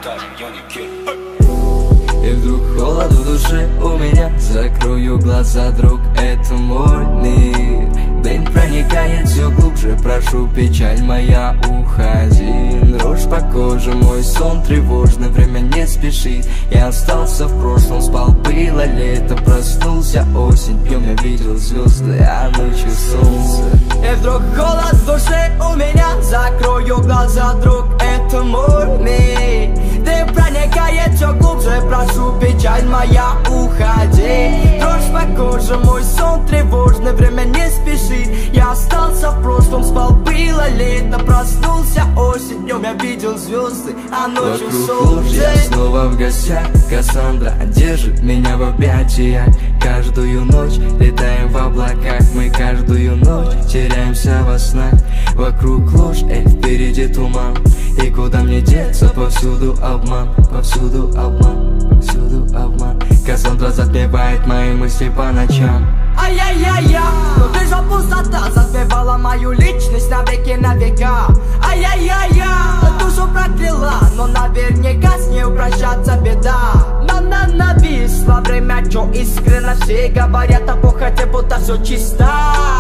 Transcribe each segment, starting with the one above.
скажем, юники. И вдруг холод в душе у меня. Закрою глаза, друг, это мой мир. Дым проникает все глубже, прошу, печаль моя, уходи. Дрожь по коже, мой сон тревожный, время не спешит. Я остался в прошлом, спал, было лето, проснулся осень. Днем я видел звезды, а ночью солнце. И вдруг холод в душе у меня. Закрою глаза, друг, это мой мир. Дым проникает все глубже, прошу, печаль моя, уходи. Дрожь по коже, мой сон тревожный, время не спешит. Я остался в прошлом, спал, было лето, проснулся осень. Днем я видел звезды, а ночью солнце. Я снова в гостях, Кассандра держит меня в объятиях. Каждую ночь летаем в облаках, мы каждую ночь теряемся во снах. Вокруг ложь, впереди туман. И куда мне деться, повсюду обман, повсюду обман, повсюду обман. Кассандра затмевает мои мысли по ночам. Ай-яй-яй-я, но ты же пустота затмевала мою личность на веки на века. Ай-яй-яй-я, душу прокляла, но наверняка с ней прощаться беда. Но нависло время, чё искренно все говорят о похоти, будто все чисто.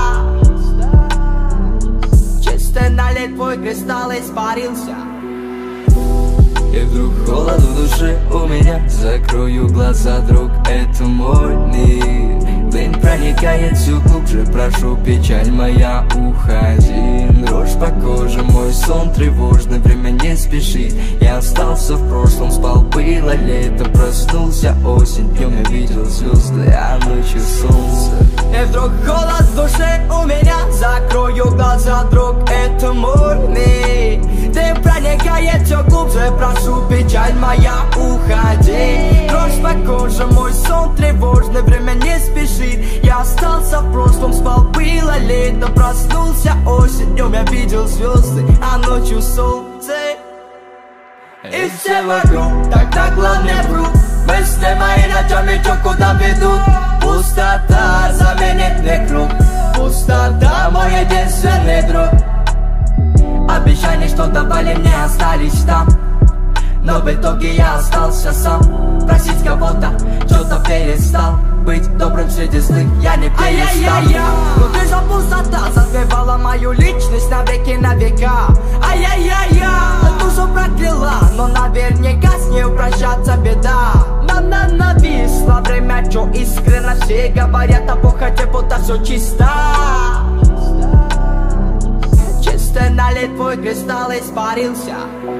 Чистый налет, твой кристалл испарился. И вдруг холод в душе у меня. Закрою глаза, друг, это мой мир. Дым проникает все глубже, прошу, печаль моя, уходи. Дрожь по коже, мой сон тревожный, время не спешит. Я остался в прошлом, спал, было лето, проснулся осень. Днем я видел звезды, а ночью солнце. И вдруг холод в душе у меня. Закрою глаза, друг, это мой мир. Дым проникает все глубже, прошу, печаль моя, уходи. Дрожь по коже, мой сон тревожный, время не спешит. Я остался в прошлом, спал, было лето, проснулся осень. Днем я видел звезды, а ночью солнце. И все вокруг, так главное врут. Мысли мои ночами чё куда ведут. Пустота заменит мне круг. Пустота мой единственный друг. Обещания, что давали мне, остались там. Но в итоге я остался сам. Просить кого-то, что-то перестал. Быть добрым среди злых я не перестал. Но ты же пустота затмевала мою личность на веки на века. Ай-яй-яй-я, душу прокляла, но наверняка с ней прощаться беда. Но нависло время, чё искренно все говорят о похоти, будто все чисто. Чистый налет, твой кристалл испарился.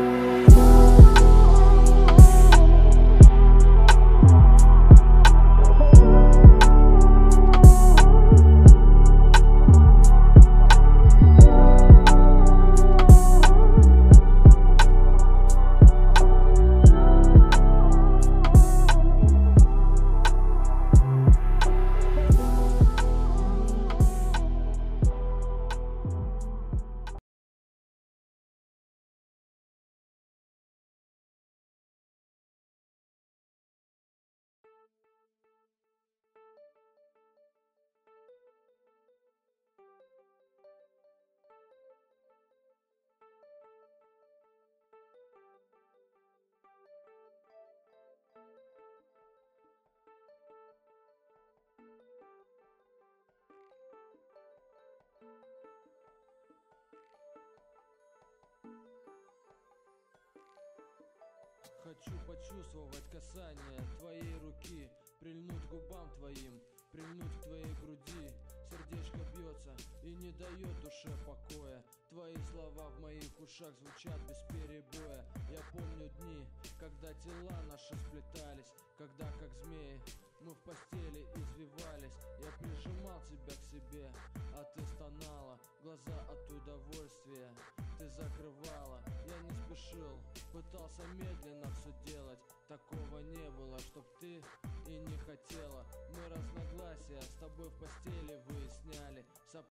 Хочу почувствовать касание твоей руки, прильнуть к губам твоим, прильнуть к твоей груди. Сердечко бьется и не дает душе покоя. Твои слова в моих ушах звучат без перебоя. Я помню дни, когда тела наши сплетались, когда как змеи мы в постели извивались. Я прижимал тебя к себе, а ты стонала, глаза от удовольствия ты закрывала. Я не спешил, пытался медленно все делать. Такого не было, чтоб ты и не хотела. Мы разногласия с тобой в постели выясняли.